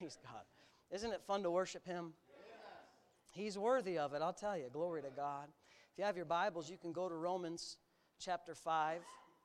Praise God. Isn't it fun to worship Him? He's worthy of it, I'll tell you. Glory to God. If you have your Bibles, you can go to Romans chapter 5.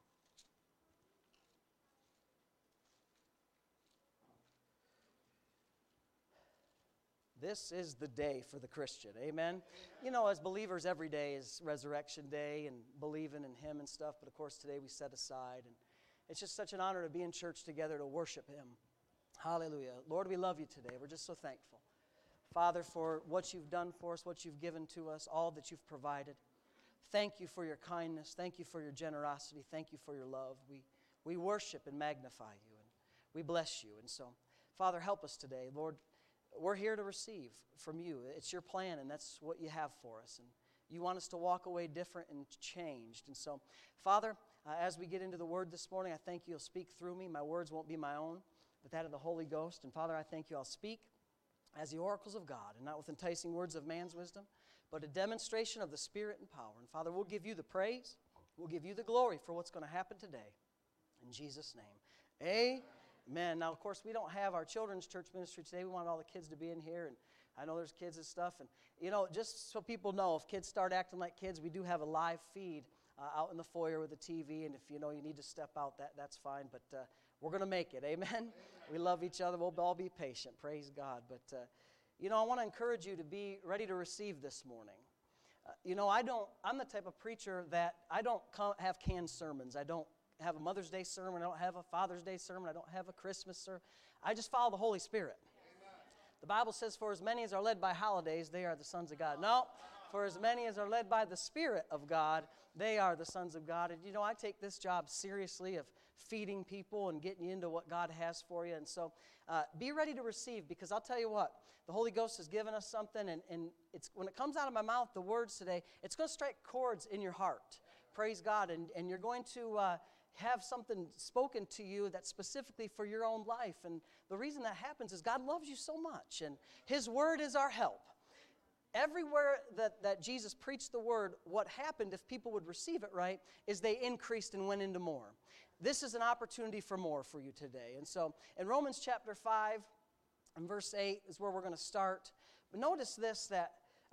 This is the day for the Christian. Amen? You know, as believers, every day is Resurrection Day and believing in Him and stuff. But, of course, today we set aside. And it's just such an honor to be in church together to worship Him. Hallelujah. Lord, we love You today. We're just so thankful. Father, for what You've done for us, what You've given to us, all that You've provided. Thank You for Your kindness. Thank You for Your generosity. Thank You for Your love. We worship and magnify You, and we bless You. And so, Father, help us today. Lord, we're here to receive from You. It's Your plan, and that's what You have for us. And You want us to walk away different and changed. And so, Father, as we get into the Word this morning, I thank You'll speak through me. My words won't be my own, but that of the Holy Ghost. And Father, I thank You I'll speak as the oracles of God, and not with enticing words of man's wisdom, but a demonstration of the Spirit and power. And Father, we'll give You the praise. We'll give You the glory for what's going to happen today. In Jesus' name, amen. Now, of course, we don't have our children's church ministry today. We want all the kids to be in here, and I know there's kids and stuff. And, you know, just so people know, if kids start acting like kids, we do have a live feed out in the foyer with the TV, and if you know you need to step out, that's fine. But we're going to make it, amen? We love each other. We'll all be patient, praise God. But, you know, I want to encourage you to be ready to receive this morning. You know, I'm the type of preacher that I don't have canned sermons. I don't have a Mother's Day sermon. I don't have a Father's Day sermon. I don't have a Christmas sermon. I just follow the Holy Spirit. Amen. The Bible says, for as many as are led by holidays, they are the sons of God. No, for as many as are led by the Spirit of God, they are the sons of God. And, you know, I take this job seriously of feeding people and getting you into what God has for you. And so be ready to receive, because I'll tell you what, the Holy Ghost has given us something, and it's when it comes out of my mouth, the words today, it's going to strike chords in your heart. Praise God. And you're going to have something spoken to you that's specifically for your own life. And the reason that happens is God loves you so much, and His Word is our help. Everywhere that Jesus preached the Word, what happened if people would receive it right is they increased and went into more. This is an opportunity for more for you today. And so in Romans chapter 5 and verse 8 is where we're going to start. But notice this, that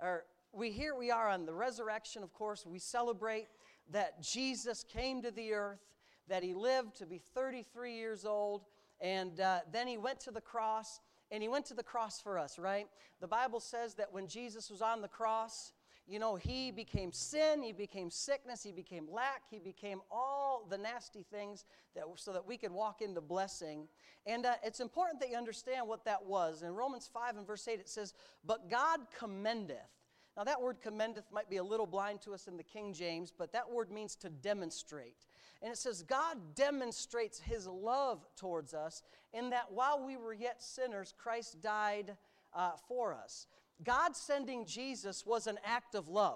here we are on the resurrection, of course. We celebrate that Jesus came to the earth, that He lived to be 33 years old, and then He went to the cross, and He went to the cross for us, right? The Bible says that when Jesus was on the cross, you know, He became sin, He became sickness, He became lack, He became all the nasty things so that we could walk into blessing. And it's important that you understand what that was. In Romans 5 and verse 8 it says, but God commendeth. Now that word commendeth might be a little blind to us in the King James, but that word means to demonstrate. And it says God demonstrates His love towards us in that while we were yet sinners, Christ died for us. God sending Jesus was an act of love.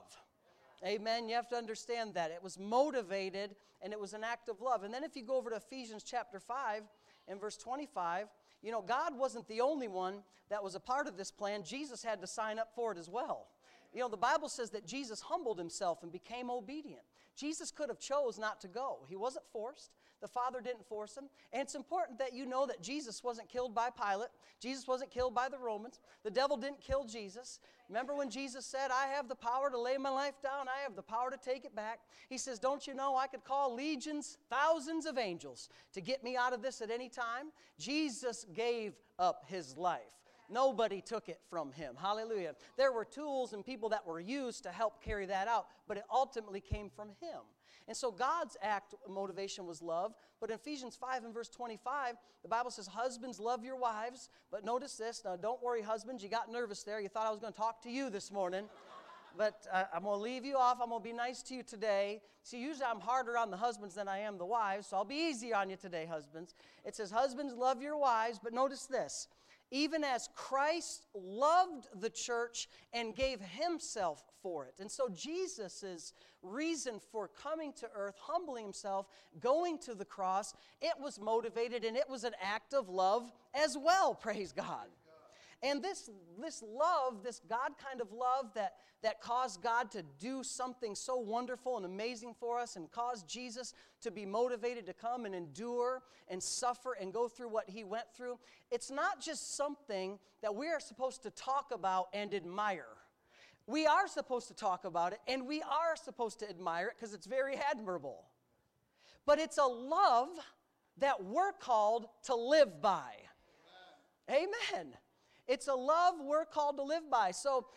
Amen. You have to understand that. It was motivated, and it was an act of love. And then if you go over to Ephesians chapter 5 and verse 25, you know, God wasn't the only one that was a part of this plan. Jesus had to sign up for it as well. You know, the Bible says that Jesus humbled Himself and became obedient. Jesus could have chose not to go. He wasn't forced. The Father didn't force Him. And it's important that you know that Jesus wasn't killed by Pilate. Jesus wasn't killed by the Romans. The devil didn't kill Jesus. Remember when Jesus said, I have the power to lay my life down. I have the power to take it back. He says, don't you know I could call legions, thousands of angels to get me out of this at any time? Jesus gave up His life. Nobody took it from Him. Hallelujah. There were tools and people that were used to help carry that out, but it ultimately came from Him. And so God's motivation was love. But in Ephesians 5 and verse 25, the Bible says, husbands, love your wives. But notice this. Now, don't worry, husbands. You got nervous there. You thought I was going to talk to you this morning. But I'm going to leave you off. I'm going to be nice to you today. See, usually I'm harder on the husbands than I am the wives, so I'll be easy on you today, husbands. It says, husbands, love your wives. But notice this. Even as Christ loved the church and gave Himself for it. And so Jesus' reason for coming to earth, humbling Himself, going to the cross, it was motivated and it was an act of love as well, praise God. And this love, this God kind of love that caused God to do something so wonderful and amazing for us and caused Jesus to be motivated to come and endure and suffer and go through what he went through, it's not just something that we are supposed to talk about and admire. We are supposed to talk about it, and we are supposed to admire it because it's very admirable. But it's a love that we're called to live by. Amen. It's a love we're called to live by. So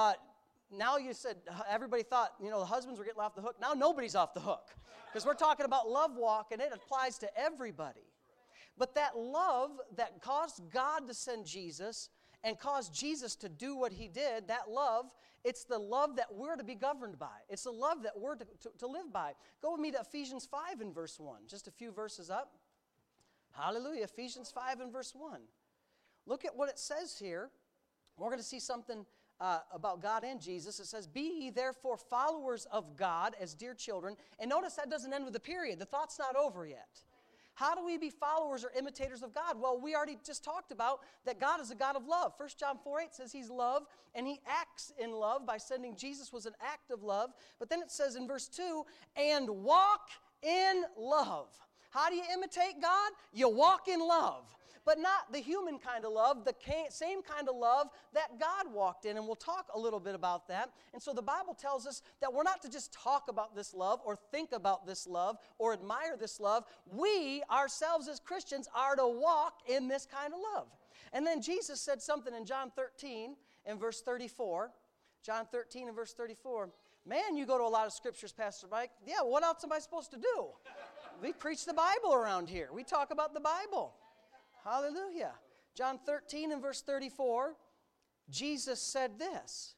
now you said, everybody thought, the husbands were getting off the hook. Now nobody's off the hook because we're talking about love walk, and it applies to everybody. But that love that caused God to send Jesus and caused Jesus to do what he did, that love, it's the love that we're to be governed by. It's the love that we're to live by. Go with me to Ephesians 5 and verse 1, just a few verses up. Hallelujah, Ephesians 5 and verse 1. Look at what it says here. We're going to see something about God and Jesus. It says, "Be ye therefore followers of God as dear children." And notice that doesn't end with a period. The thought's not over yet. How do we be followers or imitators of God? Well, we already just talked about that God is a God of love. 1 John 4:8 says he's love, and he acts in love by sending Jesus was an act of love. But then it says in verse 2, "And walk in love." How do you imitate God? You walk in love. But not the human kind of love, the same kind of love that God walked in. And we'll talk a little bit about that. And so the Bible tells us that we're not to just talk about this love or think about this love or admire this love. We ourselves as Christians are to walk in this kind of love. And then Jesus said something in John 13 and verse 34. John 13 and verse 34. Man, you go to a lot of scriptures, Pastor Mike. Yeah, what else am I supposed to do? We preach the Bible around here. We talk about the Bible. Hallelujah. John 13 and verse 34, Jesus said this.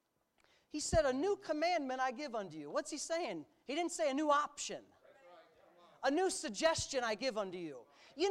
He said, "A new commandment I give unto you." What's he saying? He didn't say a new option. A new suggestion I give unto you.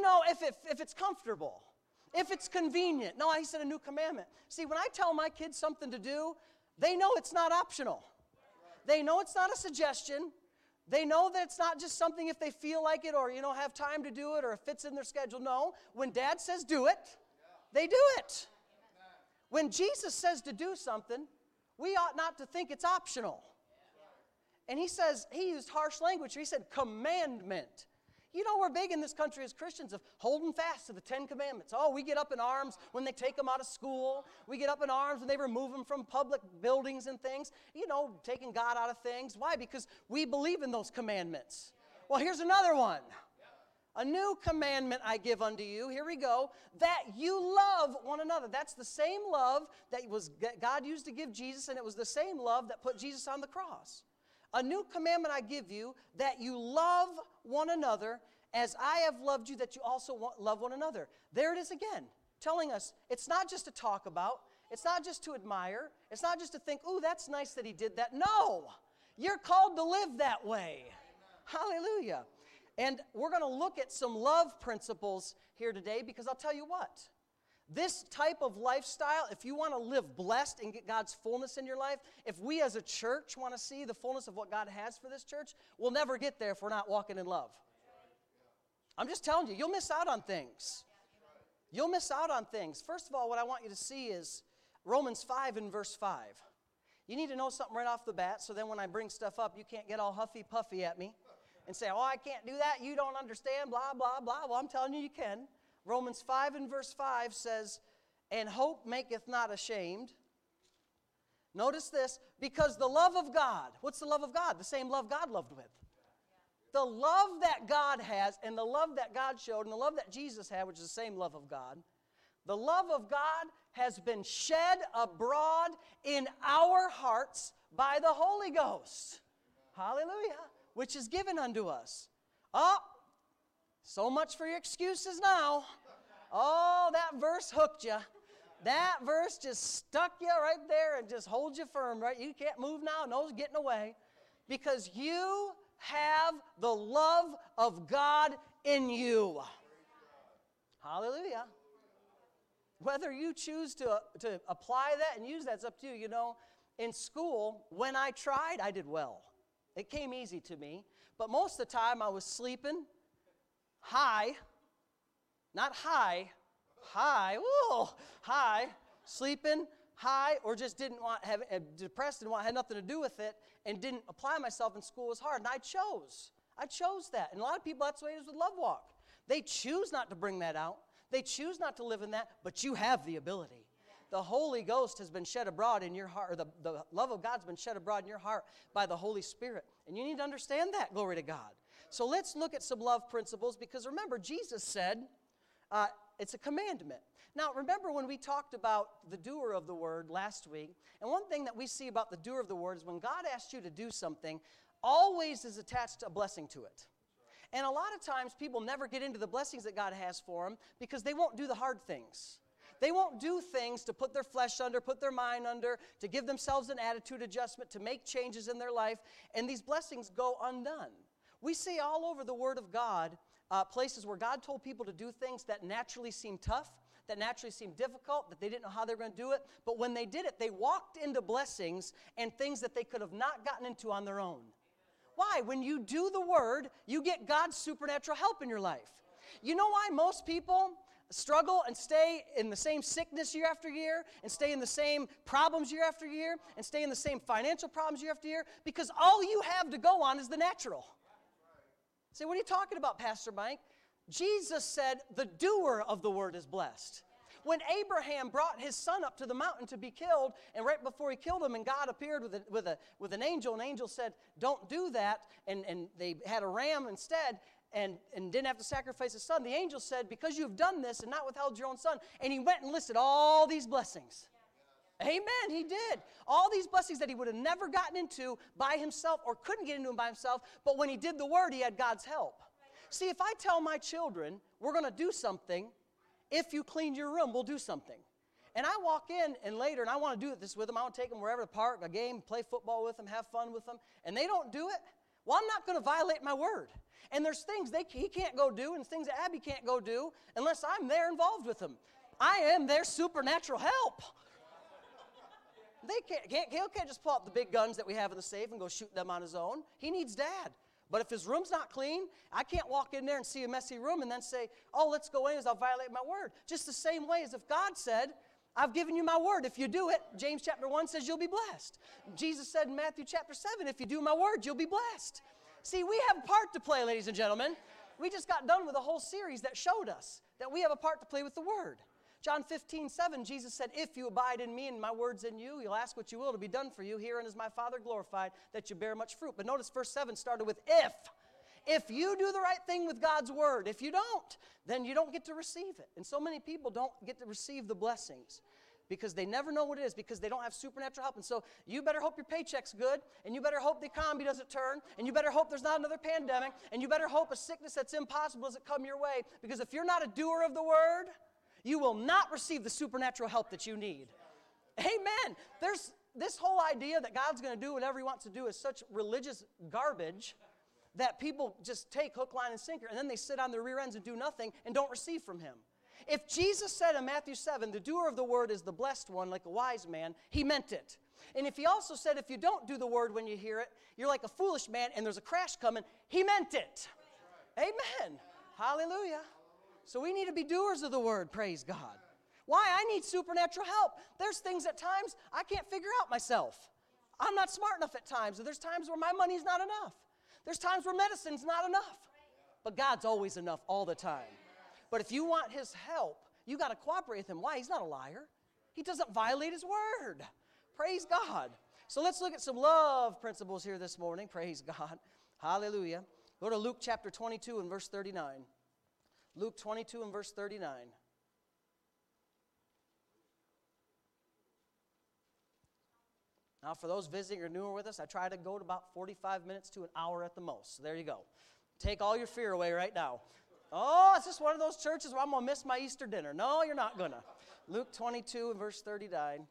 If it's comfortable, if it's convenient. No, he said a new commandment. See, when I tell my kids something to do, they know it's not optional. They know it's not a suggestion. They know that it's not just something if they feel like it or, have time to do it or if it fits in their schedule. No, when Dad says do it, they do it. When Jesus says to do something, we ought not to think it's optional. And he used harsh language. He said commandment. We're big in this country as Christians of holding fast to the 10 Commandments. Oh, we get up in arms when they take them out of school. We get up in arms when they remove them from public buildings and things. Taking God out of things. Why? Because we believe in those commandments. Well, here's another one. A new commandment I give unto you. Here we go. That you love one another. That's the same love that God used to give Jesus, and it was the same love that put Jesus on the cross. A new commandment I give you, that you love one another as I have loved you, that you also love one another. There it is again, telling us it's not just to talk about, it's not just to admire, it's not just to think, ooh, that's nice that he did that. No, you're called to live that way. Hallelujah. And we're going to look at some love principles here today because I'll tell you what. This type of lifestyle, if you want to live blessed and get God's fullness in your life, if we as a church want to see the fullness of what God has for this church, we'll never get there if we're not walking in love. I'm just telling you, you'll miss out on things. You'll miss out on things. First of all, what I want you to see is Romans 5 and verse 5. You need to know something right off the bat, so then when I bring stuff up, you can't get all huffy-puffy at me and say, oh, I can't do that, you don't understand, blah, blah, blah. Well, I'm telling you, you can. Romans 5 and verse 5 says, "And hope maketh not ashamed." Notice this, because the love of God, what's the love of God? The same love God loved with. The love that God has and the love that God showed and the love that Jesus had, which is the same love of God, the love of God has been shed abroad in our hearts by the Holy Ghost. Hallelujah. Which is given unto us. Oh, so much for your excuses now. Oh, that verse hooked you. That verse just stuck you right there and just holds you firm, right? You can't move now. No one's getting away. Because you have the love of God in you. Hallelujah. Whether you choose to apply that and use that, it's up to you. In school, when I tried, I did well. It came easy to me. But most of the time, I was sleeping high, not high, high, sleeping, high, or just didn't want have depressed and had nothing to do with it, and didn't apply myself in school was hard. And I chose that. And a lot of people, that's the way it is with Love Walk. They choose not to bring that out. They choose not to live in that, but you have the ability. The Holy Ghost has been shed abroad in your heart, or the love of God's been shed abroad in your heart by the Holy Spirit. And you need to understand that, glory to God. So let's look at some love principles, because remember, Jesus said it's a commandment. Now, remember when we talked about the doer of the word last week, and one thing that we see about the doer of the word is when God asks you to do something, always is attached a blessing to it. And a lot of times people never get into the blessings that God has for them because they won't do the hard things. They won't do things to put their flesh under, put their mind under, to give themselves an attitude adjustment, to make changes in their life, and these blessings go undone. We see all over the Word of God places where God told people to do things that naturally seem tough, that naturally seemed difficult, that they didn't know how they were going to do it, but when they did it, they walked into blessings and things that they could have not gotten into on their own. Why? When you do the Word, you get God's supernatural help in your life. You know why most people struggle and stay in the same sickness year after year, and stay in the same problems year after year, and stay in the same financial problems year after year? Because all you have to go on is the natural. Say, what are you talking about, Pastor Mike? Jesus said the doer of the word is blessed. When Abraham brought his son up to the mountain to be killed, and right before he killed him, and God appeared with an angel said, don't do that, and they had a ram instead, and didn't have to sacrifice his son. The angel said, because you've done this and not withheld your own son, and he went and listed all these blessings. Amen, he did. All these blessings that he would have never gotten into by himself or couldn't get into them by himself, but when he did the word, he had God's help. See, if I tell my children, we're going to do something, if you clean your room, we'll do something. And I walk in and later, and I want to do this with them. I want to take them wherever, the park, a game, play football with them, have fun with them, and they don't do it. Well, I'm not going to violate my word. And there's things he can't go do and things that Abby can't go do unless I'm there involved with them. I am their supernatural help. They can't just pull out the big guns that we have in the safe and go shoot them on his own. He needs Dad. But if his room's not clean, I can't walk in there and see a messy room and then say, oh, let's go in as I'll violate my word. Just the same way as if God said, I've given you my word. If you do it, James chapter 1 says you'll be blessed. Jesus said in Matthew chapter 7, if you do my word, you'll be blessed. See, we have a part to play, ladies and gentlemen. We just got done with a whole series that showed us that we have a part to play with the word. John 15:7, Jesus said, if you abide in me and my words in you, you'll ask what you will to be done for you. Herein is my Father glorified, that you bear much fruit. But notice verse 7 started with if. If you do the right thing with God's word. If you don't, then you don't get to receive it. And so many people don't get to receive the blessings because they never know what it is, because they don't have supernatural help. And so you better hope your paycheck's good, and you better hope the economy doesn't turn, and you better hope there's not another pandemic, and you better hope a sickness that's impossible doesn't come your way, because if you're not a doer of the word, you will not receive the supernatural help that you need. Amen. There's this whole idea that God's going to do whatever he wants to do is such religious garbage that people just take hook, line, and sinker, and then they sit on their rear ends and do nothing and don't receive from him. If Jesus said in Matthew 7, the doer of the word is the blessed one, like a wise man, he meant it. And if he also said, if you don't do the word when you hear it, you're like a foolish man and there's a crash coming, he meant it. Amen. Hallelujah. So we need to be doers of the word, praise God. Why? I need supernatural help. There's things at times I can't figure out myself. I'm not smart enough at times. There's times where my money's not enough. There's times where medicine's not enough. But God's always enough all the time. But if you want his help, you got to cooperate with him. Why? He's not a liar. He doesn't violate his word. Praise God. So let's look at some love principles here this morning. Praise God. Hallelujah. Go to Luke chapter 22 and verse 39. Luke 22 and verse 39. Now, for those visiting or newer with us, I try to go to about 45 minutes to an hour at the most. So there you go. Take all your fear away right now. Oh, it's just one of those churches where I'm going to miss my Easter dinner. No, you're not going to. Luke 22 and verse 39.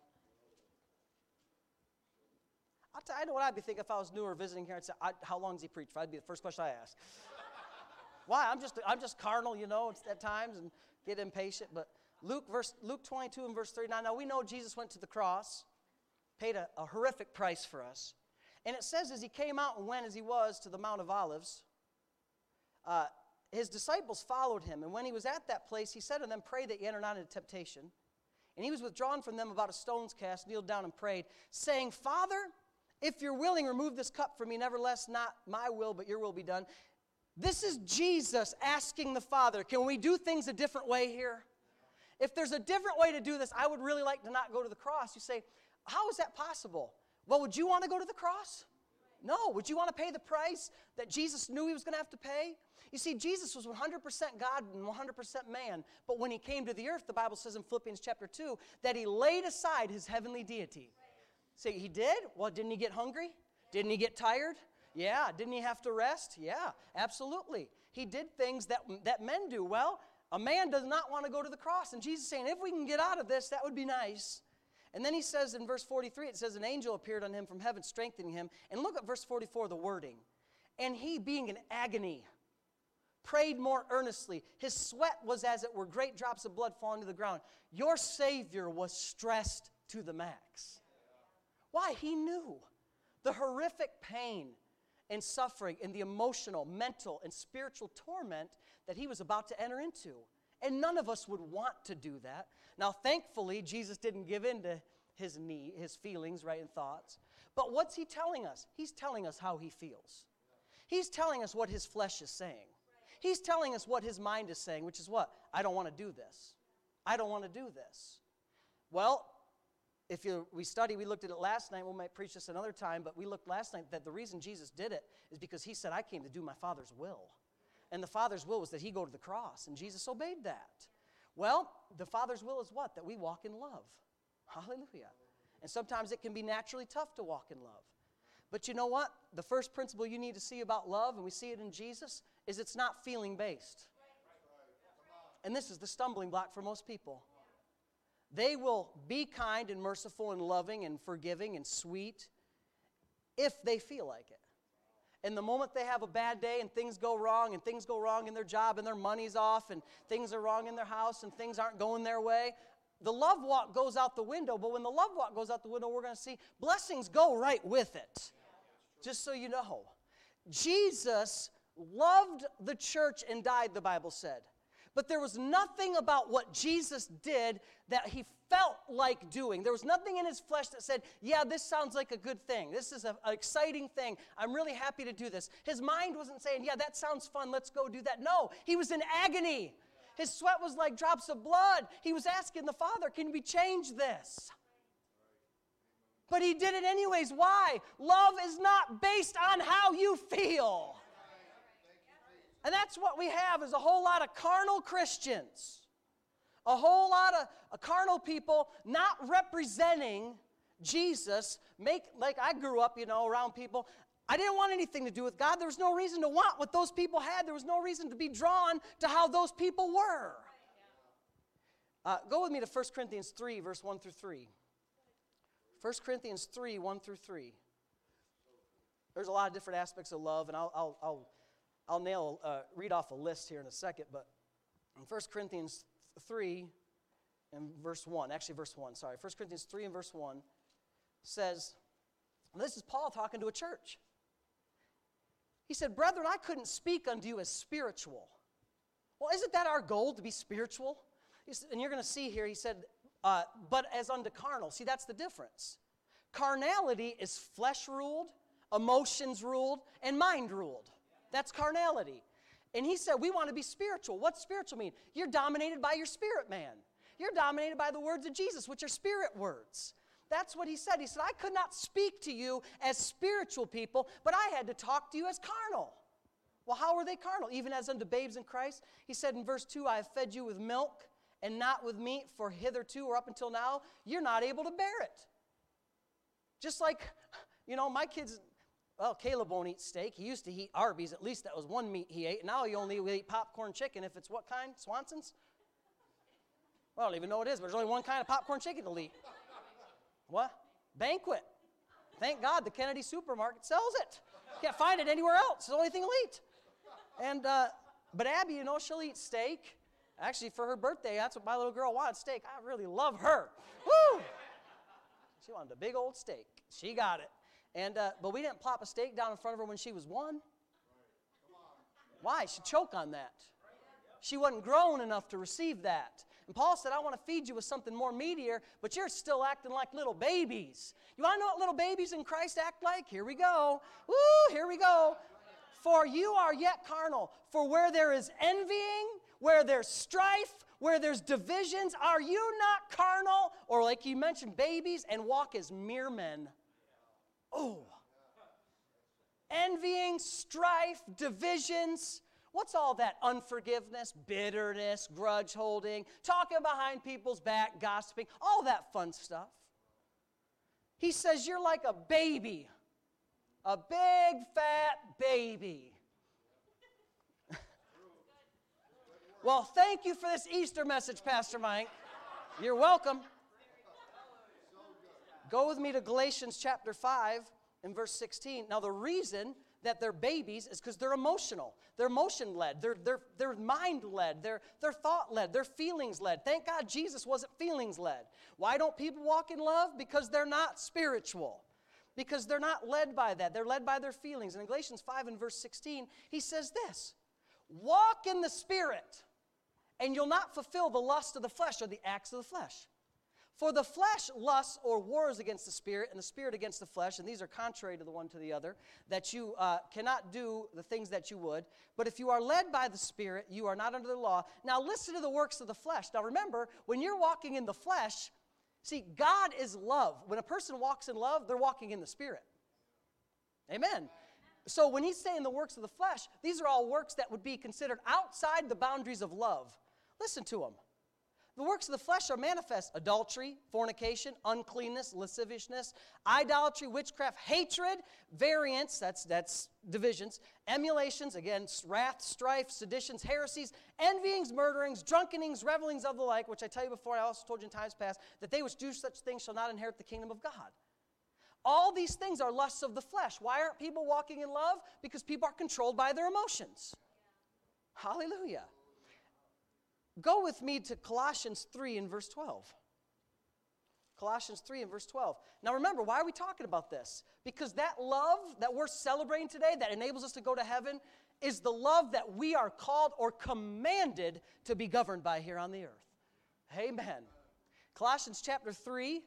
I know what I'd be thinking if I was new or visiting here. I'd say, how long does he preach? That'd be the first question I ask. Why? I'm just carnal, at times and get impatient. But Luke 22 and verse 39. Now we know Jesus went to the cross, paid a horrific price for us. And it says as he came out and went as he was to the Mount of Olives, his disciples followed him, and when he was at that place, he said to them, pray that ye enter not into temptation. And he was withdrawn from them about a stone's cast, kneeled down and prayed, saying, Father, if you're willing, remove this cup from me. Nevertheless, not my will, but your will be done. This is Jesus asking the Father, can we do things a different way here? If there's a different way to do this, I would really like to not go to the cross. You say, how is that possible? Well, would you want to go to the cross? No. Would you want to pay the price that Jesus knew he was going to have to pay? You see, Jesus was 100% God and 100% man. But when he came to the earth, the Bible says in Philippians chapter 2, that he laid aside his heavenly deity. Say, he did? Well, didn't he get hungry? Didn't he get tired? Yeah. Didn't he have to rest? Yeah, absolutely. He did things that men do. Well, a man does not want to go to the cross. And Jesus is saying, if we can get out of this, that would be nice. And then he says in verse 43, it says, an angel appeared on him from heaven, strengthening him. And look at verse 44, the wording. And he, being in agony, prayed more earnestly. His sweat was as it were great drops of blood falling to the ground. Your Savior was stressed to the max. Why? He knew the horrific pain and suffering and the emotional, mental, and spiritual torment that he was about to enter into. And none of us would want to do that. Now, thankfully, Jesus didn't give in to his feelings, right, and thoughts. But what's he telling us? He's telling us how he feels. He's telling us what his flesh is saying. He's telling us what his mind is saying, which is what? I don't want to do this. I don't want to do this. Well, we looked at it last night. We might preach this another time, but we looked last night that the reason Jesus did it is because he said, I came to do my Father's will. And the Father's will was that he go to the cross, and Jesus obeyed that. Well, the Father's will is what? That we walk in love. Hallelujah. And sometimes it can be naturally tough to walk in love. But you know what? The first principle you need to see about love, and we see it in Jesus, is it's not feeling based. And this is the stumbling block for most people. They will be kind and merciful and loving and forgiving and sweet if they feel like it. And the moment they have a bad day and things go wrong in their job and their money's off and things are wrong in their house and things aren't going their way, the love walk goes out the window. But when the love walk goes out the window, we're going to see blessings go right with it. Just so you know. Jesus loved the church and died, the Bible said. But there was nothing about what Jesus did that he felt like doing. There was nothing in his flesh that said, yeah, this sounds like a good thing. This is an exciting thing. I'm really happy to do this. His mind wasn't saying, yeah, that sounds fun. Let's go do that. No, he was in agony. His sweat was like drops of blood. He was asking the Father, can we change this? But he did it anyways. Why? Love is not based on how you feel. And that's what we have is a whole lot of carnal Christians. A whole lot of carnal people not representing Jesus. Like I grew up, around people. I didn't want anything to do with God. There was no reason to want what those people had. There was no reason to be drawn to how those people were. Go with me to 1 Corinthians 3, verse 1 through 3. 1 Corinthians 3, 1 through 3. There's a lot of different aspects of love, and I'll read off a list here in a second, but in 1 Corinthians 3 and verse 1, 1 Corinthians 3 and verse 1 says, this is Paul talking to a church. He said, brethren, I couldn't speak unto you as spiritual. Well, isn't that our goal, to be spiritual? And you're going to see here, he said, but as unto carnal. See, that's the difference. Carnality is flesh-ruled, emotions-ruled, and mind-ruled. That's carnality. And he said, we want to be spiritual. What's spiritual mean? You're dominated by your spirit man. You're dominated by the words of Jesus, which are spirit words. That's what he said. He said, I could not speak to you as spiritual people, but I had to talk to you as carnal. Well, how are they carnal? Even as unto babes in Christ? He said in verse 2, I have fed you with milk and not with meat, for hitherto or up until now, you're not able to bear it. Just like, my kids... Well, Caleb won't eat steak. He used to eat Arby's. At least that was one meat he ate. Now he only will eat popcorn chicken if it's what kind? Swanson's? Well, I don't even know what it is, but there's only one kind of popcorn chicken to eat. What? Banquet. Thank God the Kennedy supermarket sells it. Can't find it anywhere else. It's the only thing he'll eat. And, but Abby, she'll eat steak. Actually, for her birthday, that's what my little girl wanted, steak. I really love her. Woo! She wanted a big old steak. She got it. And but we didn't plop a steak down in front of her when she was 1. Why? She'd choke on that. She wasn't grown enough to receive that. And Paul said, I want to feed you with something more meatier, but you're still acting like little babies. You want to know what little babies in Christ act like? Here we go. Woo, here we go. For you are yet carnal. For where there is envying, where there's strife, where there's divisions, are you not carnal? Or like you mentioned, babies, and walk as mere men. Oh. Envying, strife, divisions. What's all that? Unforgiveness, bitterness, grudge holding, talking behind people's back, gossiping, all that fun stuff. He says you're like a baby, a big fat baby. Well, thank you for this Easter message, Pastor Mike. You're welcome. Go with me to Galatians chapter 5 and verse 16. Now, the reason that they're babies is because they're emotional. They're emotion-led. They're mind-led. They're thought-led. They're feelings-led. Thank God Jesus wasn't feelings-led. Why don't people walk in love? Because they're not spiritual. Because they're not led by that. They're led by their feelings. And in Galatians 5 and verse 16, he says this, walk in the Spirit, and you'll not fulfill the lust of the flesh or the acts of the flesh. For the flesh lusts or wars against the Spirit, and the Spirit against the flesh, and these are contrary to the one to the other, that you cannot do the things that you would. But if you are led by the Spirit, you are not under the law. Now listen to the works of the flesh. Now remember, when you're walking in the flesh, see, God is love. When a person walks in love, they're walking in the Spirit. Amen. So when he's saying the works of the flesh, these are all works that would be considered outside the boundaries of love. Listen to them. The works of the flesh are manifest: adultery, fornication, uncleanness, lasciviousness, idolatry, witchcraft, hatred, variance, that's divisions, emulations, again, wrath, strife, seditions, heresies, envyings, murderings, drunkenings, revelings of the like, which I tell you before, I also told you in times past, that they which do such things shall not inherit the kingdom of God. All these things are lusts of the flesh. Why aren't people walking in love? Because people are controlled by their emotions. Hallelujah. Go with me to Colossians 3 and verse 12. Colossians 3 and verse 12. Now remember, why are we talking about this? Because that love that we're celebrating today that enables us to go to heaven is the love that we are called or commanded to be governed by here on the earth. Amen. Colossians chapter 3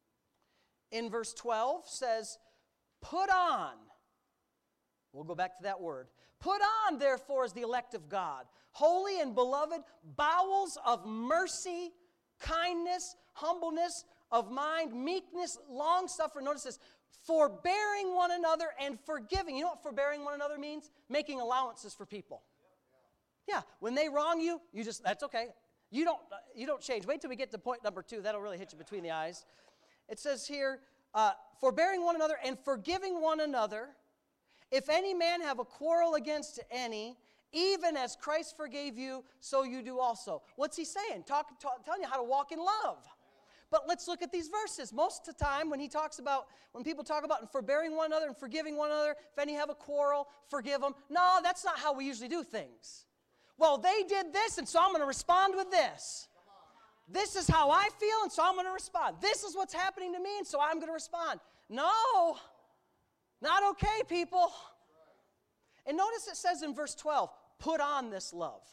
in verse 12 says, put on. We'll go back to that word. Put on, therefore, as the elect of God, holy and beloved, bowels of mercy, kindness, humbleness of mind, meekness, long-suffering. Notice this, forbearing one another and forgiving. You know what forbearing one another means? Making allowances for people. Yeah, when they wrong you, that's okay. You don't change. Wait till we get to point number 2. That'll really hit you between the eyes. It says here, forbearing one another and forgiving one another. If any man have a quarrel against any, even as Christ forgave you, so you do also. What's he saying? Telling you how to walk in love. But let's look at these verses. Most of the time when people talk about and forbearing one another and forgiving one another, if any have a quarrel, forgive them. No, that's not how we usually do things. Well, they did this, and so I'm going to respond with this. This is how I feel, and so I'm going to respond. This is what's happening to me, and so I'm going to respond. No, not okay, people. And notice it says in verse 12, put on this love.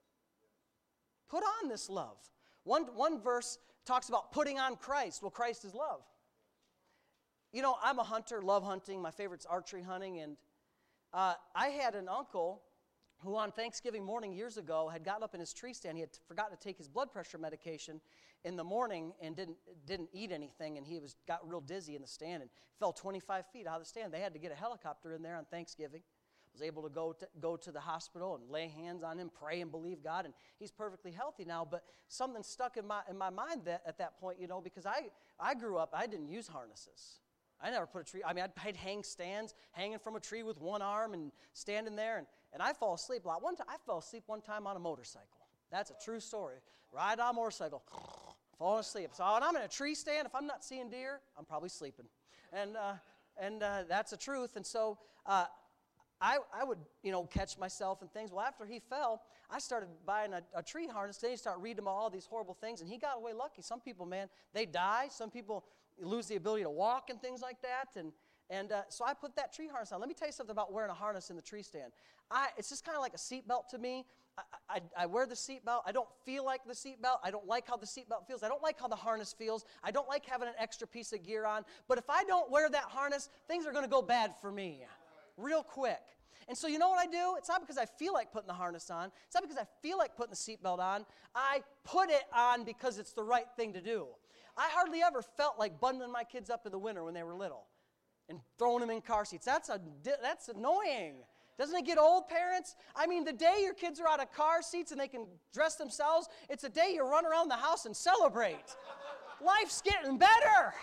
Put on this love. One verse talks about putting on Christ. Well, Christ is love. You know, I'm a hunter, love hunting. My favorite's archery hunting. And I had an uncle who on Thanksgiving morning years ago had gotten up in his tree stand. He had forgotten to take his blood pressure medication in the morning and didn't eat anything, and he got real dizzy in the stand and fell 25 feet out of the stand. They had to get a helicopter in there on Thanksgiving. Was able to go to the hospital and lay hands on him, pray and believe God, and he's perfectly healthy now. But something stuck in my mind at that point, you know, because I grew up, I didn't use harnesses. I never put a tree. I mean, I'd hang stands, hanging from a tree with one arm and standing there, and I fall asleep a lot. I fell asleep one time on a motorcycle. That's a true story. Ride on a motorcycle, falling asleep. So when I'm in a tree stand, if I'm not seeing deer, I'm probably sleeping, and that's the truth. And so I would, catch myself and things. Well, after he fell, I started buying a tree harness. Then you start reading about all these horrible things, and he got away lucky. Some people, man, they die. Some people lose the ability to walk and things like that. And so I put that tree harness on. Let me tell you something about wearing a harness in the tree stand. It's just kind of like a seatbelt to me. I wear the seatbelt. I don't feel like the seatbelt. I don't like how the seatbelt feels. I don't like how the harness feels. I don't like having an extra piece of gear on. But if I don't wear that harness, things are going to go bad for me real quick. And so you know what I do? It's not because I feel like putting the harness on. It's not because I feel like putting the seatbelt on. I put it on because it's the right thing to do. I hardly ever felt like bundling my kids up in the winter when they were little and throwing them in car seats. That's annoying. Doesn't it get old, parents? I mean, the day your kids are out of car seats and they can dress themselves, it's a day you run around the house and celebrate. Life's getting better.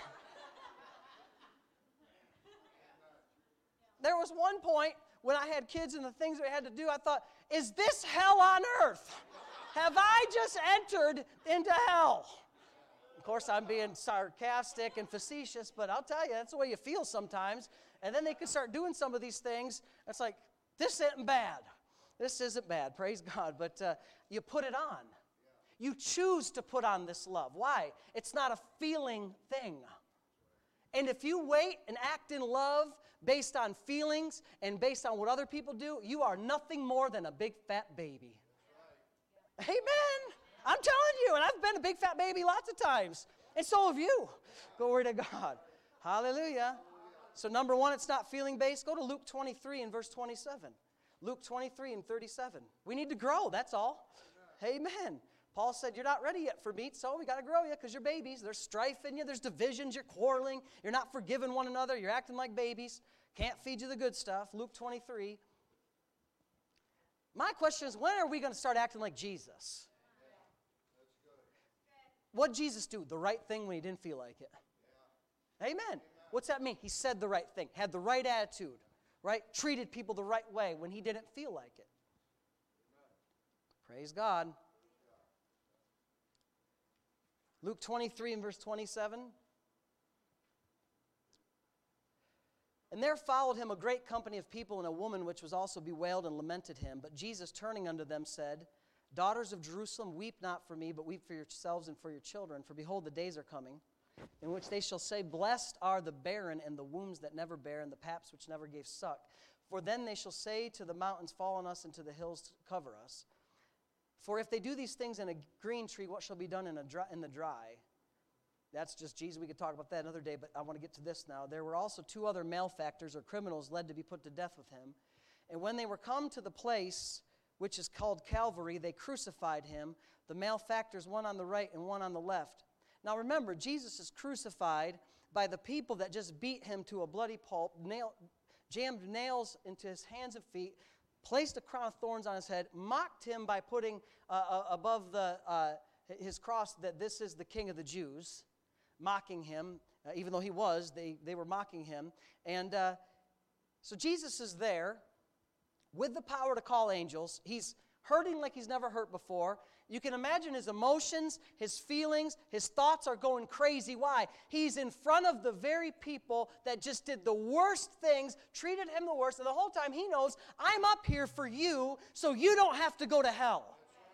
There was one point when I had kids and the things we had to do, I thought, is this hell on earth? Have I just entered into hell? Of course, I'm being sarcastic and facetious, but I'll tell you, that's the way you feel sometimes. And then they could start doing some of these things. It's like, this isn't bad. This isn't bad, praise God. But you put it on. You choose to put on this love. Why? It's not a feeling thing. And if you wait and act in love based on feelings and based on what other people do, you are nothing more than a big fat baby. Amen. I'm telling you, and I've been a big fat baby lots of times. And so have you. Glory to God. Hallelujah. So number one, it's not feeling based. Go to Luke 23 and verse 27. Luke 23 and 37. We need to grow, that's all. Amen. Paul said, you're not ready yet for meat, so we got to grow you because you're babies. There's strife in you. There's divisions. You're quarreling. You're not forgiving one another. You're acting like babies. Can't feed you the good stuff. Luke 23. My question is, when are we going to start acting like Jesus? What did Jesus do? The right thing when he didn't feel like it. Amen. What's that mean? He said the right thing, had the right attitude, right? Treated people the right way when he didn't feel like it. Praise God. Luke 23 and verse 27. And there followed him a great company of people and a woman which was also bewailed and lamented him. But Jesus, turning unto them, said, Daughters of Jerusalem, weep not for me, but weep for yourselves and for your children. For behold, the days are coming, in which they shall say, Blessed are the barren and the wombs that never bear and the paps which never gave suck. For then they shall say to the mountains, Fall on us, and to the hills, to cover us. For if they do these things in a green tree, what shall be done in the dry? That's just Jesus. We could talk about that another day, but I want to get to this now. There were also two other malefactors or criminals led to be put to death with him. And when they were come to the place which is called Calvary, they crucified him, the malefactors, one on the right and one on the left. Now remember, Jesus is crucified by the people that just beat him to a bloody pulp, jammed nails into his hands and feet, placed a crown of thorns on his head, mocked him by putting above his cross that this is the King of the Jews, mocking him, even though he was, they were mocking him. And so Jesus is there with the power to call angels. He's hurting like he's never hurt before. You can imagine his emotions, his feelings, his thoughts are going crazy. Why? He's in front of the very people that just did the worst things, treated him the worst, and the whole time he knows, I'm up here for you so you don't have to go to hell.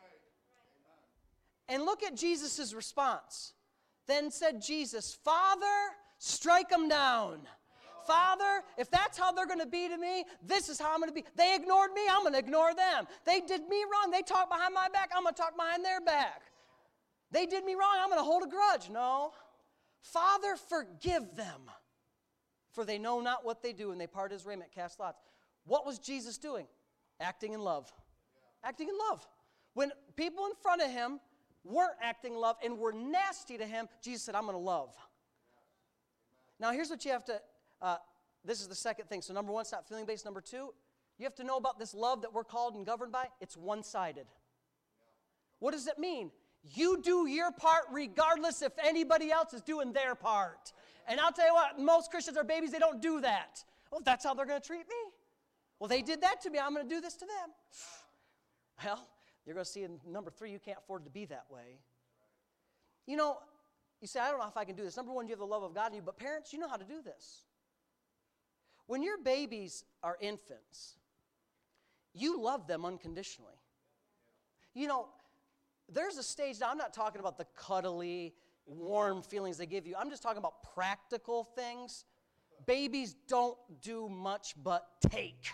And look at Jesus' response. Then said Jesus, Father, strike them down. Father, if that's how they're going to be to me, this is how I'm going to be. They ignored me, I'm going to ignore them. They did me wrong. They talked behind my back, I'm going to talk behind their back. They did me wrong, I'm going to hold a grudge. No. Father, forgive them, for they know not what they do. And they parted his raiment, cast lots. What was Jesus doing? Acting in love. Acting in love. When people in front of him weren't acting love and were nasty to him, Jesus said, I'm going to love. Now here's what you have to... this is the second thing. So number one, it's not feeling based. Number two, you have to know about this love that we're called and governed by. It's one-sided. What does it mean? You do your part regardless if anybody else is doing their part. And I'll tell you what, most Christians are babies, they don't do that. Well, that's how they're going to treat me. Well, they did that to me, I'm going to do this to them. Well, you're going to see in number three, you can't afford to be that way. You know, you say, I don't know if I can do this. Number one, you have the love of God in you, but parents, you know how to do this. When your babies are infants, you love them unconditionally. You know, there's a stage, now I'm not talking about the cuddly, warm feelings they give you. I'm just talking about practical things. babies don't do much but take.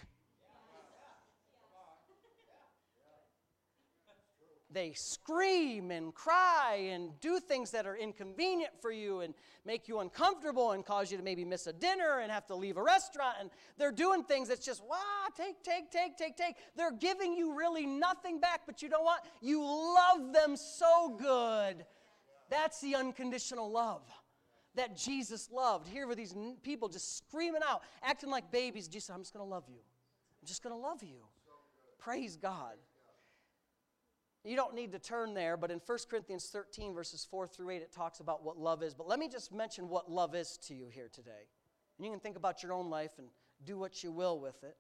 They scream and cry and do things that are inconvenient for you and make you uncomfortable and cause you to maybe miss a dinner and have to leave a restaurant. And they're doing things that's just, wow, take. They're giving you really nothing back, but you know what? You love them so good. That's the unconditional love that Jesus loved. Here were these people just screaming out, acting like babies. Jesus said, I'm just going to love you. I'm just going to love you. Praise God. You don't need to turn there, but in 1 Corinthians 13, verses 4 through 8, it talks about what love is. But let me just mention what love is to you here today. And you can think about your own life and do what you will with it.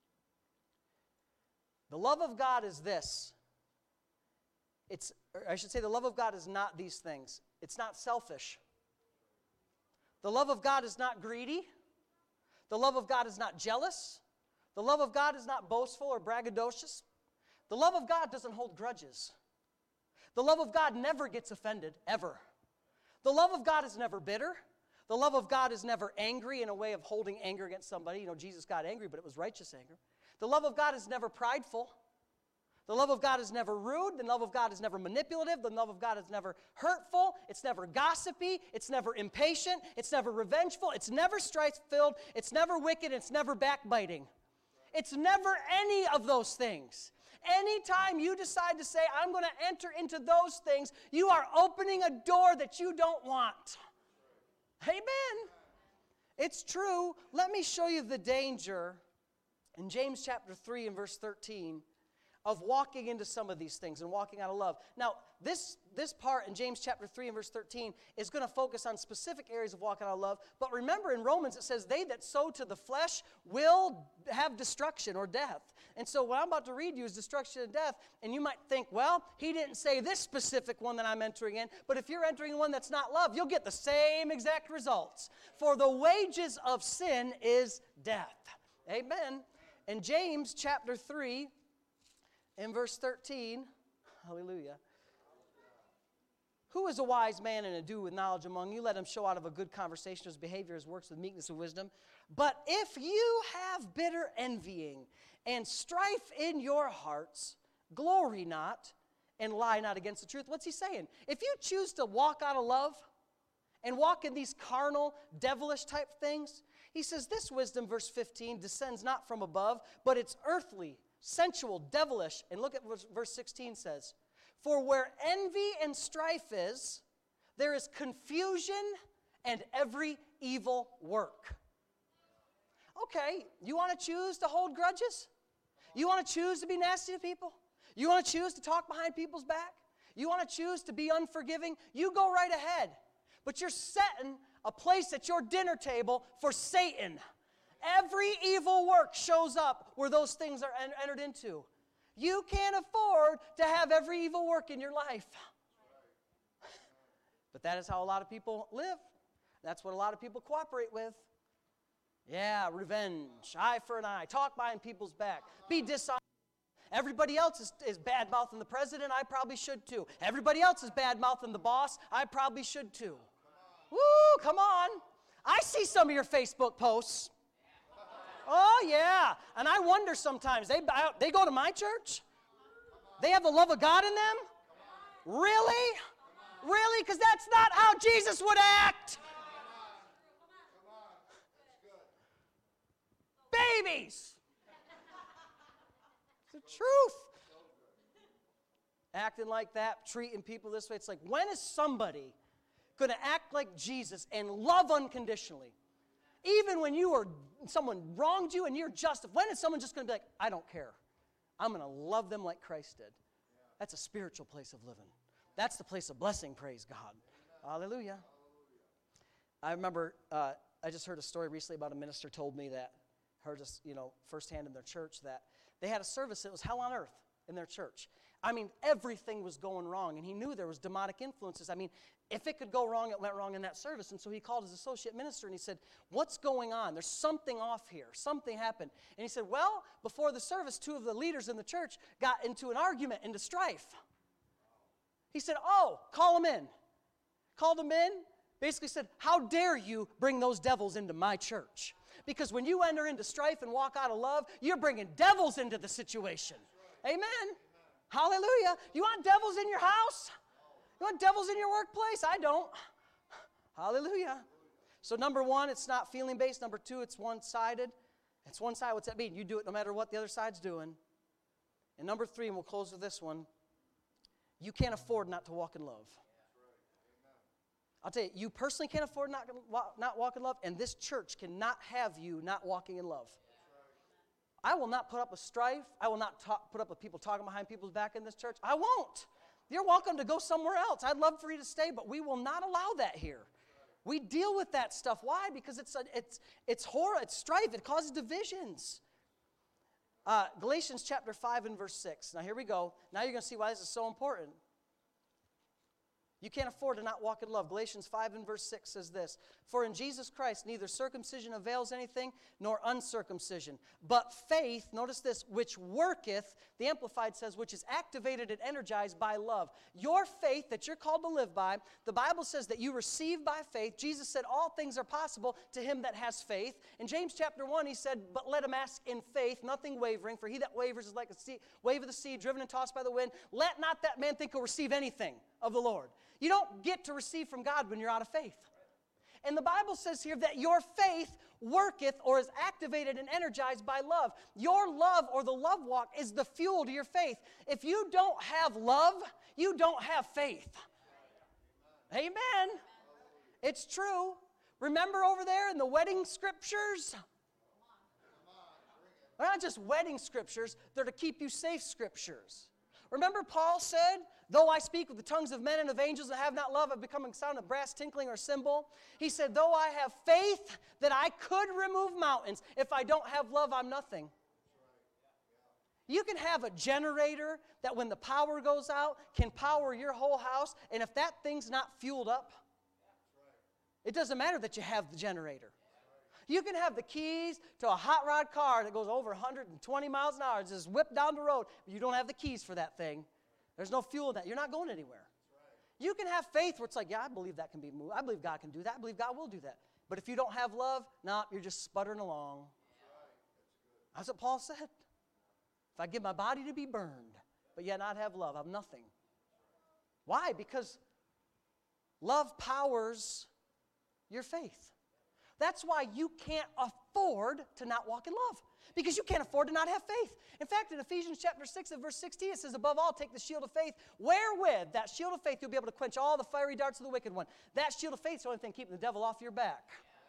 The love of God is this. The love of God is not these things. It's not selfish. The love of God is not greedy. The love of God is not jealous. The love of God is not boastful or braggadocious. The love of God doesn't hold grudges. The love of God never gets offended, ever. The love of God is never bitter. The love of God is never angry in a way of holding anger against somebody. You know, Jesus got angry, but it was righteous anger. The love of God is never prideful. The love of God is never rude. The love of God is never manipulative. The love of God is never hurtful. It's never gossipy. It's never impatient. It's never revengeful. It's never strife-filled. It's never wicked. It's never backbiting. It's never any of those things. Anytime you decide to say, I'm going to enter into those things, you are opening a door that you don't want. Amen. It's true. Let me show you the danger in James chapter 3 and verse 13 of walking into some of these things and walking out of love. Now, this part in James chapter 3 and verse 13 is going to focus on specific areas of walking out of love. But remember in Romans it says, they that sow to the flesh will have destruction or death. And so what I'm about to read you is destruction and death. And you might think, well, he didn't say this specific one that I'm entering in. But if you're entering one that's not love, you'll get the same exact results. For the wages of sin is death. Amen. In James chapter 3 in verse 13, hallelujah. Who is a wise man and endued with knowledge among you? Let him show out of a good conversation his behavior, his works with meekness and wisdom. But if you have bitter envying and strife in your hearts, glory not and lie not against the truth. What's he saying? If you choose to walk out of love and walk in these carnal, devilish type things, he says this wisdom, verse 15, descends not from above, but it's earthly, sensual, devilish. And look at what verse 16 says. For where envy and strife is, there is confusion and every evil work. Okay, you want to choose to hold grudges? You want to choose to be nasty to people? You want to choose to talk behind people's back? You want to choose to be unforgiving? You go right ahead. But you're setting a place at your dinner table for Satan. Every evil work shows up where those things are entered into. You can't afford to have every evil work in your life. But that is how a lot of people live. That's what a lot of people cooperate with. Yeah, revenge, eye for an eye, talk behind people's back, be dishonest. Everybody else is bad-mouthing the president, I probably should too. Everybody else is bad-mouthing the boss, I probably should too. Woo, come on. I see some of your Facebook posts. Oh, yeah. And I wonder sometimes, they go to my church? They have the love of God in them? Really? Really? Because that's not how Jesus would act. Babies. It's the truth. Acting like that, treating people this way. It's like, when is somebody going to act like Jesus and love unconditionally? Even when someone wronged you and you're justified, when is someone just going to be like, I don't care. I'm going to love them like Christ did. That's a spiritual place of living. That's the place of blessing, praise God. Hallelujah. I remember, I just heard a story recently about a minister told me that, heard us, firsthand in their church, that they had a service that was hell on earth in their church. I mean, everything was going wrong, and he knew there was demonic influences. I mean, if it could go wrong, it went wrong in that service. And so he called his associate minister, and he said, what's going on? There's something off here. Something happened. And he said, well, before the service, two of the leaders in the church got into an argument, into strife. He said, oh, call them in. Called them in, Basically said, how dare you bring those devils into my church? Because when you enter into strife and walk out of love, you're bringing devils into the situation. Amen. Hallelujah. You want devils in your house? You want devils in your workplace? I don't. Hallelujah. So number one, it's not feeling based. Number two, it's one-sided. It's one-sided. What's that mean? You do it no matter what the other side's doing. And number three, and we'll close with this one, you can't afford not to walk in love. I'll tell you, you personally can't afford not walk in love, and this church cannot have you not walking in love. I will not put up with strife. I will not put up with people talking behind people's back in this church. I won't. You're welcome to go somewhere else. I'd love for you to stay, but we will not allow that here. We deal with that stuff. Why? Because it's horror, it's strife, it causes divisions. Galatians chapter 5 and verse 6. Now here we go. Now you're going to see why this is so important. You can't afford to not walk in love. Galatians 5 and verse 6 says this, for in Jesus Christ neither circumcision avails anything, nor uncircumcision, but faith, notice this, which worketh, the Amplified says, which is activated and energized by love. Your faith that you're called to live by, the Bible says that you receive by faith. Jesus said all things are possible to him that has faith. In James chapter 1, he said, but let him ask in faith, nothing wavering, for he that wavers is like a wave of the sea, driven and tossed by the wind. Let not that man think he'll receive anything of the Lord. You don't get to receive from God when you're out of faith. And the Bible says here that your faith worketh or is activated and energized by love. Your love or the love walk is the fuel to your faith. If you don't have love, you don't have faith. Amen. It's true. Remember over there in the wedding scriptures? They're not just wedding scriptures, they're to keep you safe scriptures. Remember Paul said, though I speak with the tongues of men and of angels and have not love, I've become a sound of brass tinkling or cymbal. He said, though I have faith that I could remove mountains, if I don't have love, I'm nothing. You can have a generator that when the power goes out can power your whole house, and if that thing's not fueled up, it doesn't matter that you have the generator. You can have the keys to a hot rod car that goes over 120 miles an hour. It's just whipped down the road. But you don't have the keys for that thing. There's no fuel in that. You're not going anywhere. You can have faith where it's like, yeah, I believe that can be moved. I believe God can do that. I believe God will do that. But if you don't have love, no, you're just sputtering along. That's what Paul said. If I give my body to be burned, but yet not have love, I'm nothing. Why? Because love powers your faith. That's why you can't afford to not walk in love. Because you can't afford to not have faith. In fact, in Ephesians chapter 6 and verse 16, it says, above all, take the shield of faith, wherewith, that shield of faith, you'll be able to quench all the fiery darts of the wicked one. That shield of faith is the only thing keeping the devil off your back.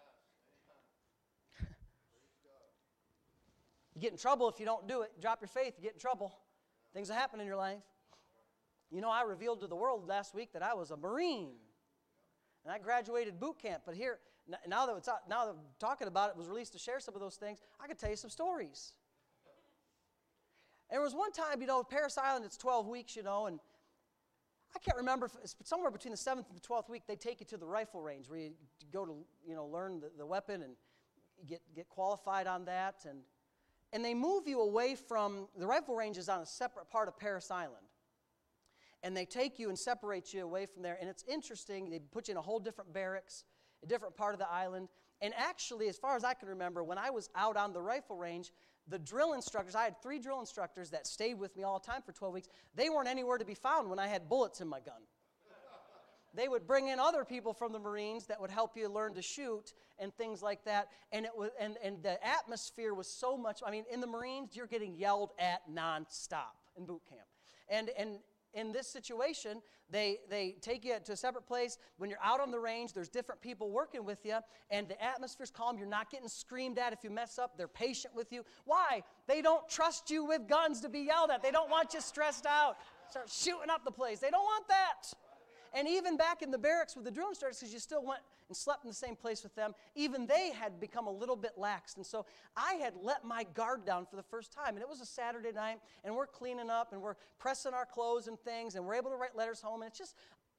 You get in trouble if you don't do it. Drop your faith, you get in trouble. Things will happen in your life. You know, I revealed to the world last week that I was a Marine. And I graduated boot camp. But here, now that I'm talking about it, was released to share some of those things, I could tell you some stories. And there was one time, Parris Island, it's 12 weeks, and I can't remember, it's somewhere between the 7th and the 12th week, they take you to the rifle range where you go to, learn the weapon and get qualified on that. And they move you away from, the rifle range is on a separate part of Parris Island. And they take you and separate you away from there. And it's interesting, they put you in a whole different barracks, a different part of the island. And actually, as far as I can remember, when I was out on the rifle range, the drill instructors, I had 3 drill instructors that stayed with me all the time for 12 weeks. They weren't anywhere to be found when I had bullets in my gun. They would bring in other people from the Marines that would help you learn to shoot and things like that. And the atmosphere was so much, in the Marines, you're getting yelled at nonstop in boot camp. And in this situation, they take you to a separate place. When you're out on the range, there's different people working with you, and the atmosphere's calm. You're not getting screamed at if you mess up. They're patient with you. Why? They don't trust you with guns to be yelled at. They don't want you stressed out. Start shooting up the place. They don't want that. And even back in the barracks with the drill instructors, because you still went and slept in the same place with them, even they had become a little bit lax. And so I had let my guard down for the first time. And it was a Saturday night, and we're cleaning up, and we're pressing our clothes and things, and we're able to write letters home. And it's just,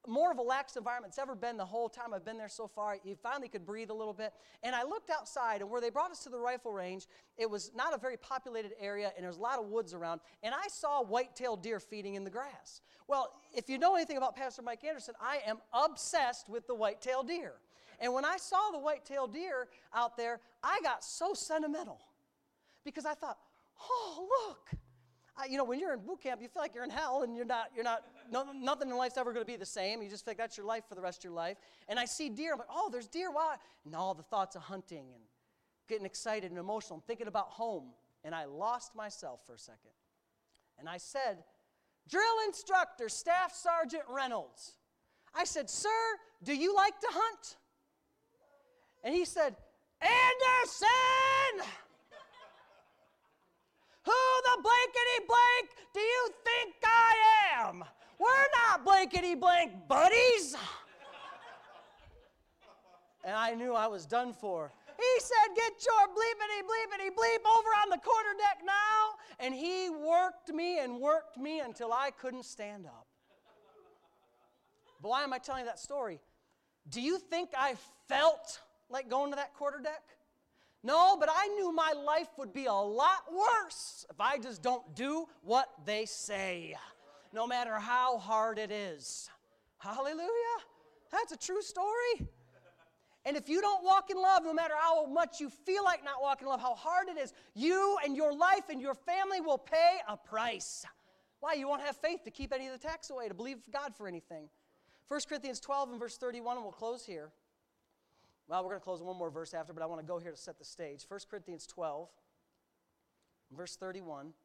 more of a lax environment it's ever been the whole time I've been there so far. You finally could breathe a little bit. And I looked outside, and where they brought us to the rifle range, it was not a very populated area, and there was a lot of woods around. And I saw white-tailed deer feeding in the grass. Well, if you know anything about Pastor Mike Anderson, I am obsessed with the white-tailed deer. And when I saw the white-tailed deer out there, I got so sentimental because I thought, oh, look. When you're in boot camp, you feel like you're in hell, and nothing in life's ever going to be the same. You just feel like that's your life for the rest of your life. And I see deer, I'm like, oh, there's deer. Wow. And all the thoughts of hunting and getting excited and emotional and thinking about home. And I lost myself for a second. And I said, drill instructor, Staff Sergeant Reynolds. I said, sir, do you like to hunt? And he said, Anderson! Who the blankety blank do you think I am? We're not blankety blank buddies. And I knew I was done for. He said, get your bleepity bleep over on the quarterdeck now. And he worked me until I couldn't stand up. But why am I telling you that story? Do you think I felt like going to that quarterdeck? No, but I knew my life would be a lot worse if I just don't do what they say, no matter how hard it is. Hallelujah. That's a true story. And if you don't walk in love, no matter how much you feel like not walking in love, how hard it is, you and your life and your family will pay a price. Why? You won't have faith to keep any of the tax away, to believe God for anything. 1 Corinthians 12 and verse 31, and we'll close here. Well, we're going to close one more verse after, but I want to go here to set the stage. 1 Corinthians 12, verse 31.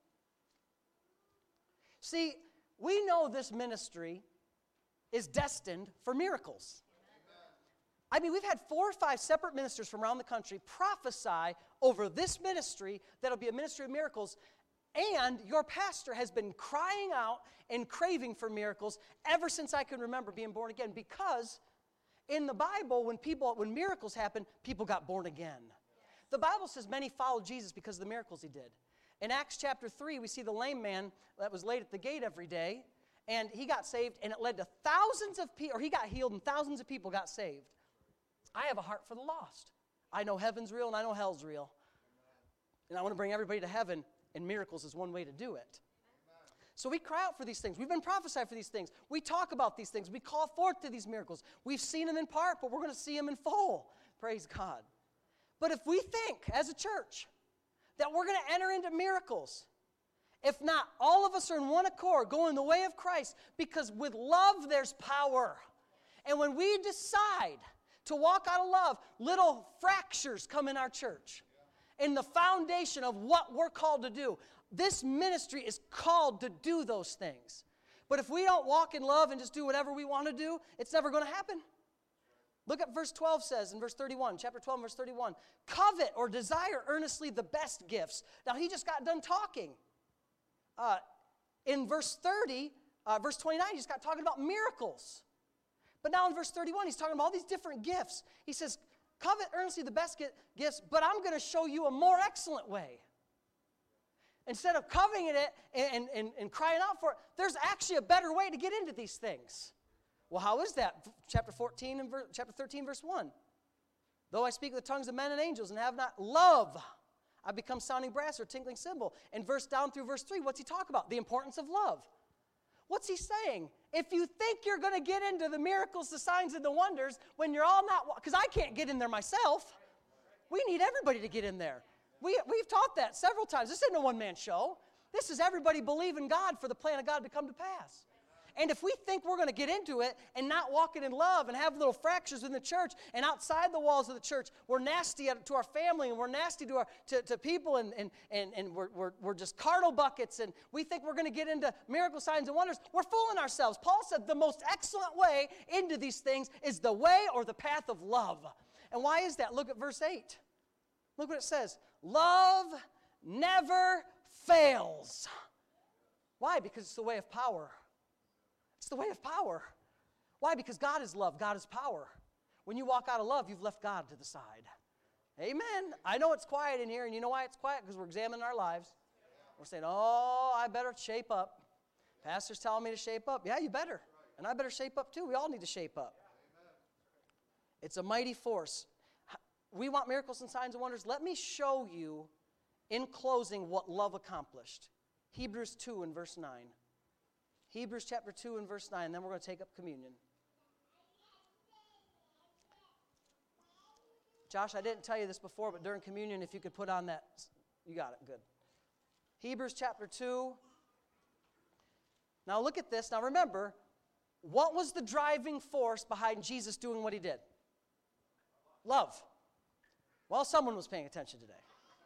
See, we know this ministry is destined for miracles. I mean, we've had 4 or 5 separate ministers from around the country prophesy over this ministry that'll be a ministry of miracles, and your pastor has been crying out and craving for miracles ever since I can remember being born again, because in the Bible, when miracles happen, people got born again. The Bible says many followed Jesus because of the miracles he did. In Acts chapter 3, we see the lame man that was laid at the gate every day, and he got saved, and it led to thousands of people, or he got healed, and thousands of people got saved. I have a heart for the lost. I know heaven's real, and I know hell's real. And I want to bring everybody to heaven, and miracles is one way to do it. So we cry out for these things. We've been prophesied for these things. We talk about these things. We call forth to these miracles. We've seen them in part, but we're going to see them in full. Praise God. But if we think, as a church, that we're going to enter into miracles, if not, all of us are in one accord, going the way of Christ, because with love there's power. And when we decide to walk out of love, little fractures come in our church. In the foundation of what we're called to do. This ministry is called to do those things. But if we don't walk in love and just do whatever we want to do, it's never going to happen. Look at verse 12 says in verse 31, chapter 12, verse 31, covet or desire earnestly the best gifts. Now, he just got done talking. In verse 30, verse 29, he just got talking about miracles. But now in verse 31, he's talking about all these different gifts. He says, covet earnestly the best gifts, but I'm going to show you a more excellent way. Instead of coveting it and crying out for it, there's actually a better way to get into these things. Well, how is that? Chapter 13, verse 1. Though I speak with the tongues of men and angels and have not love, I become sounding brass or tinkling cymbal. And down through verse 3, what's he talk about? The importance of love. What's he saying? If you think you're going to get into the miracles, the signs, and the wonders, when you're all not, because I can't get in there myself. We need everybody to get in there. We've taught that several times. This isn't a one-man show. This is everybody believing God for the plan of God to come to pass. And if we think we're going to get into it and not walk it in love and have little fractures in the church and outside the walls of the church, we're nasty to our family and we're nasty to people and we're just carnal buckets and we think we're going to get into miracle signs and wonders, we're fooling ourselves. Paul said the most excellent way into these things is the way or the path of love. And why is that? Look at verse 8. Look what it says. Love never fails. Why? Because it's the way of power. It's the way of power. Why? Because God is love. God is power. When you walk out of love, you've left God to the side. Amen. I know it's quiet in here, and you know why it's quiet? Because we're examining our lives. We're saying, oh, I better shape up. Pastor's telling me to shape up. Yeah, you better. And I better shape up too. We all need to shape up. It's a mighty force. We want miracles and signs and wonders. Let me show you in closing what love accomplished. Hebrews 2 and verse 9. Hebrews chapter 2 and verse 9. Then we're going to take up communion. Josh, I didn't tell you this before, but during communion, if you could put on that. You got it. Good. Hebrews chapter 2. Now look at this. Now remember, what was the driving force behind Jesus doing what he did? Love. Well, someone was paying attention today.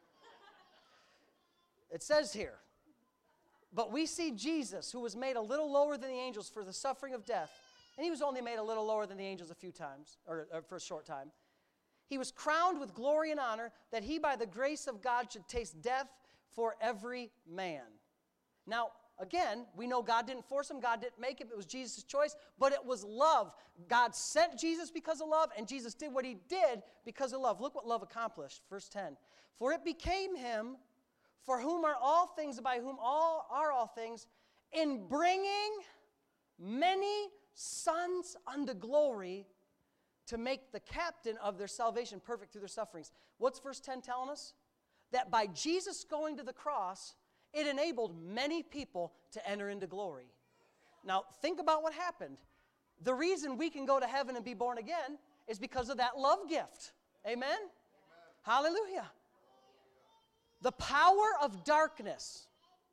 It says here, but we see Jesus, who was made a little lower than the angels for the suffering of death, and he was only made a little lower than the angels a few times, or for a short time. He was crowned with glory and honor, that he by the grace of God should taste death for every man. Now, again, we know God didn't force him, God didn't make him, it was Jesus' choice, but it was love. God sent Jesus because of love, and Jesus did what he did because of love. Look what love accomplished, verse 10. For it became him, for whom are all things, by whom are all things, in bringing many sons unto glory, to make the captain of their salvation perfect through their sufferings. What's verse 10 telling us? That by Jesus going to the cross, it enabled many people to enter into glory. Now, think about what happened. The reason we can go to heaven and be born again is because of that love gift. Amen? Amen. Hallelujah. The power of darkness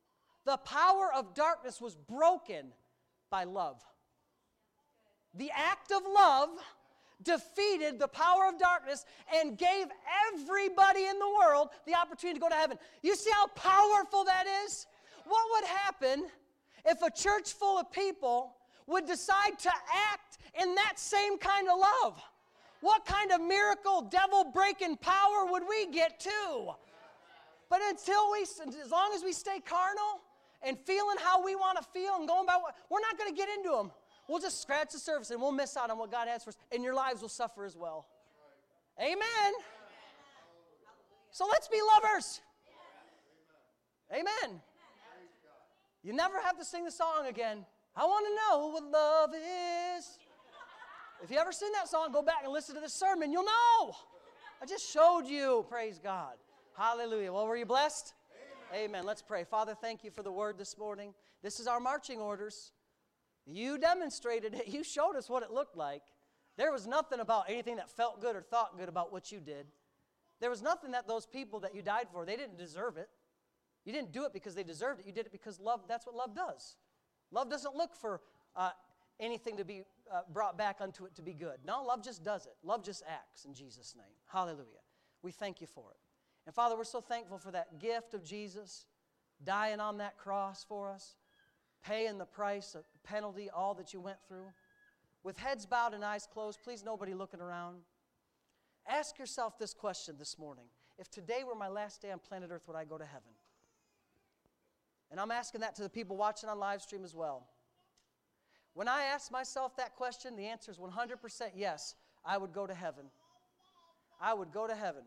was broken by love. The act of love defeated the power of darkness and gave everybody in the world the opportunity to go to heaven. You see how powerful that is? What would happen if a church full of people would decide to act in that same kind of love? What kind of miracle, devil-breaking power would we get too? But as long as we stay carnal and feeling how we want to feel and going by what, we're not going to get into them. We'll just scratch the surface and we'll miss out on what God has for us, and your lives will suffer as well. Amen. So let's be lovers. Amen. You never have to sing the song again. I want to know what love is. If you ever sing that song, go back and listen to this sermon. You'll know. I just showed you. Praise God. Hallelujah. Well, were you blessed? Amen. Let's pray. Father, thank you for the word this morning. This is our marching orders. You demonstrated it. You showed us what it looked like. There was nothing about anything that felt good or thought good about what you did. There was nothing that those people that you died for, they didn't deserve it. You didn't do it because they deserved it. You did it because love, that's what love does. Love doesn't look for anything to be brought back unto it to be good. No, love just does it. Love just acts in Jesus' name. Hallelujah. We thank you for it. And Father, we're so thankful for that gift of Jesus dying on that cross for us, paying the price, the penalty, all that you went through. With heads bowed and eyes closed, please nobody looking around. Ask yourself this question this morning. If today were my last day on planet Earth, would I go to heaven? And I'm asking that to the people watching on live stream as well. When I ask myself that question, the answer is 100% yes, I would go to heaven. I would go to heaven.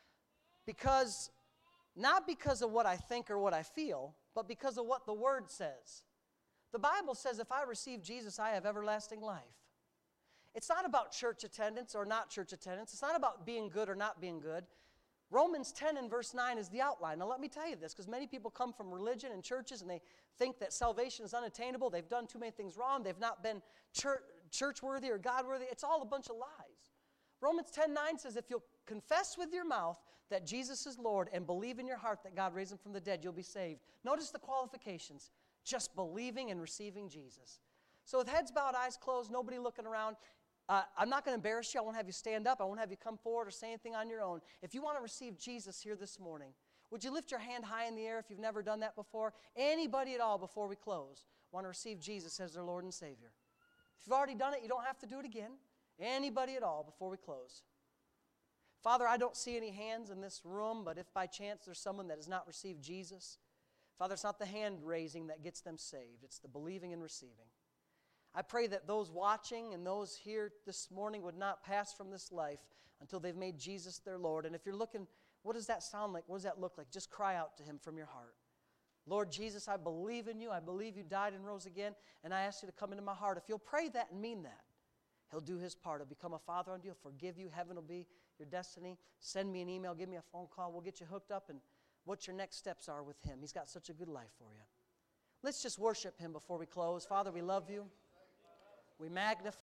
Not because of what I think or what I feel, but because of what the Word says. The Bible says if I receive Jesus, I have everlasting life. It's not about church attendance or not church attendance. It's not about being good or not being good. Romans 10 and verse 9 is the outline. Now let me tell you this, because many people come from religion and churches and they think that salvation is unattainable. They've done too many things wrong. They've not been church-worthy or God-worthy. It's all a bunch of lies. Romans 10:9 says if you'll confess with your mouth that Jesus is Lord and believe in your heart that God raised him from the dead, you'll be saved. Notice the qualifications. Just believing and receiving Jesus. So with heads bowed, eyes closed, nobody looking around, I'm not going to embarrass you. I won't have you stand up. I won't have you come forward or say anything on your own. If you want to receive Jesus here this morning, would you lift your hand high in the air if you've never done that before? Anybody at all before we close want to receive Jesus as their Lord and Savior? If you've already done it, you don't have to do it again. Anybody at all before we close? Father, I don't see any hands in this room, but if by chance there's someone that has not received Jesus, Father, it's not the hand raising that gets them saved. It's the believing and receiving. I pray that those watching and those here this morning would not pass from this life until they've made Jesus their Lord. And if you're looking, what does that sound like? What does that look like? Just cry out to him from your heart. Lord Jesus, I believe in you. I believe you died and rose again, and I ask you to come into my heart. If you'll pray that and mean that, He'll do His part. He'll become a father unto you. He'll forgive you. Heaven will be your destiny. Send me an email. Give me a phone call. We'll get you hooked up and what your next steps are with Him. He's got such a good life for you. Let's just worship Him before we close. Father, we love you. We magnify